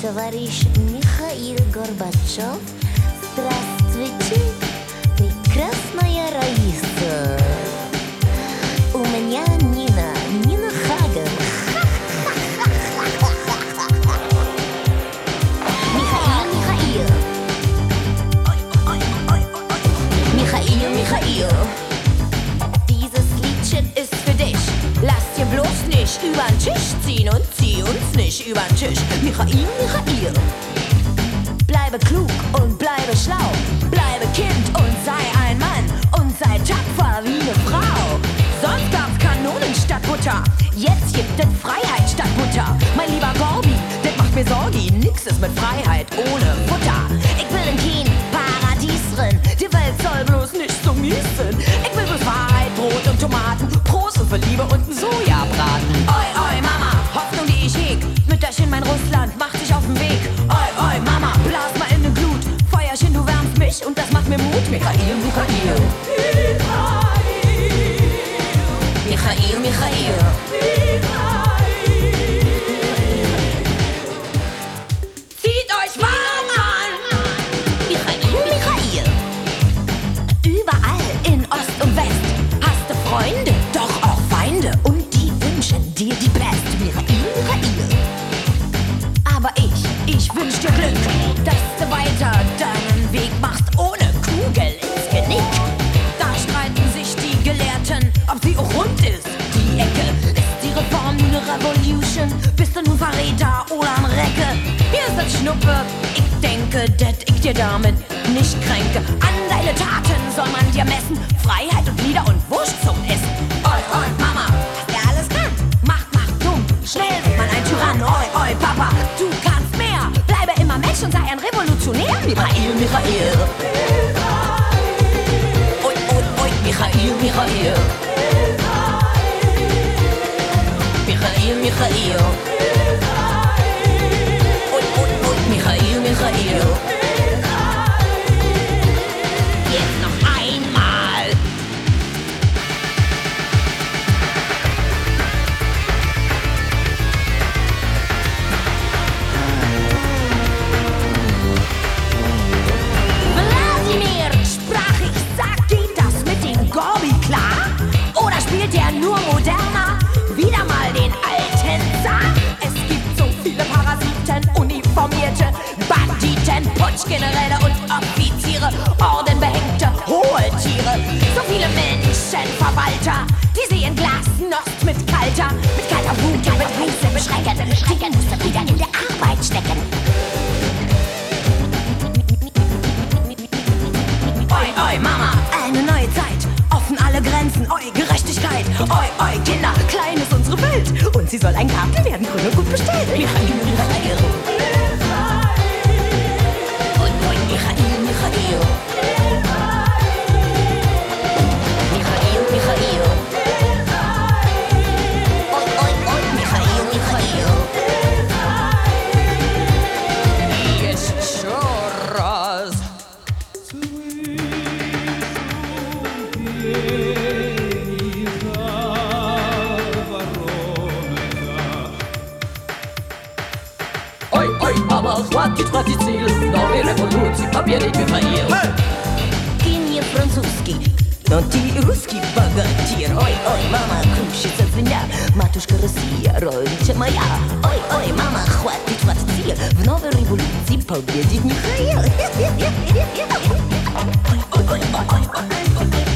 товарищ Михаил Горбачев. Здравствуйте, прекрасная Раиса. У меня Нина Хаген. Michael, dieses Liedchen ist für dich. Lass dir bloß nicht übern Tisch ziehen und zieh uns nicht übern Tisch. Michael, bleibe klug und bleibe schlau. Bleibe Kind und sei ein Mann und sei tapfer wie eine Frau. Sonst gab's Kanonen statt Butter, jetzt gibt es Freiheit statt Butter. Mein lieber Gorbi, das macht mir Sorgi, nix ist mit Freiheit ohne Futter. Ich will in kein Paradies drin, die Welt soll bloß nicht so mies sein. Ich will bloß Wahrheit, Brot und Tomaten, Prost für Liebe und einen Sojabraten. Oi, oi, Mama, Hoffnung, die ich heg, Mütterchen, mein Russland macht sich auf den Weg. Oi, oi, Mama, blas mal in ne Glut, Feuerchen, du wärmst mich und das macht mir Mut. Michael. Zieht euch warm an! Michael. Überall in Ost und West hast du Freunde, doch auch Feinde und die wünschen dir die Best. Michael. Aber ich wünsch dir Glück, dass du weiter deinen Weg machst ohne Kugel ins Genick. Da streiten sich die Gelehrten, ob sie auch rund ist. Die Ecke ist die Reform nur eine Revolution. Bist du nun Verräter oder am Recke? Hier ist das Schnuppe. Ich denke, dass ich dir damit nicht kränke. An deine Taten soll man dir messen. Freiheit und Lieder und Wurst zum Essen. Oi, oi, Mama, was der alles kann. Macht dumm, schnell wird man ein Tyrann. Oi, oi, Papa, du kannst mehr. Bleibe immer Mensch und sei ein Revolutionär. Michael. Oi, oi, oi, Michael. Michael. Oi, oi, oi, Michael. Jetzt noch einmal. Wladimir, sprach ich, sag, geht das mit dem Gorbi klar? Oder spielt der nur moderner? Wieder mal den alten Zar. Es gibt so viele Parasiten, uniformierte Banditen, Putschgeneräle und Offiziere, Ordenbehängte, hohe Tiere. So viele Menschenverwalter, die sehen Glasnost mit kalter Wut, mit heißem Schrecken, musst du wieder in der Arbeit stecken. Oi, oi, Mama, eine neue Zeit, offen alle Grenzen, oi, Gerechtigkeit, oi, oi, Kinder, klein ist unsere Welt und sie soll ein Garten werden, grün und gut bestellt. Michael. Oi, oi, Michael. Oi, oi, oi, Michael. Yes, churras. Mama, хватит сил, новой революции, победить Михаил. Кинь французский, но ты русский богатырь. Ой, ой, мама, кружится звеня, матушка Россия, родича моя. Ой, ой, мама, хватит сил, в новой революции победить Михаил. Ой, ой, ой, ой, ой, ой.